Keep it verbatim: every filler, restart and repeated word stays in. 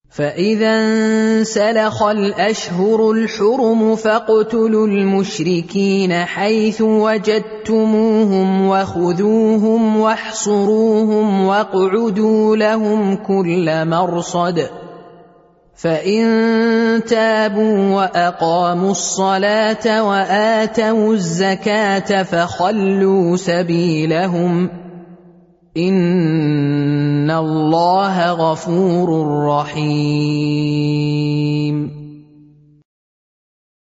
فإذا انسلخ الأشهر الحرم فاقتلوا المشركين حيث وجدتموهم وخذوهم واحصروهم واقعدوا لهم كل مرصد فإن تابوا وأقاموا الصلاة وآتوا الزكاة فخلوا سبيلهم إن الله غفور رحيم.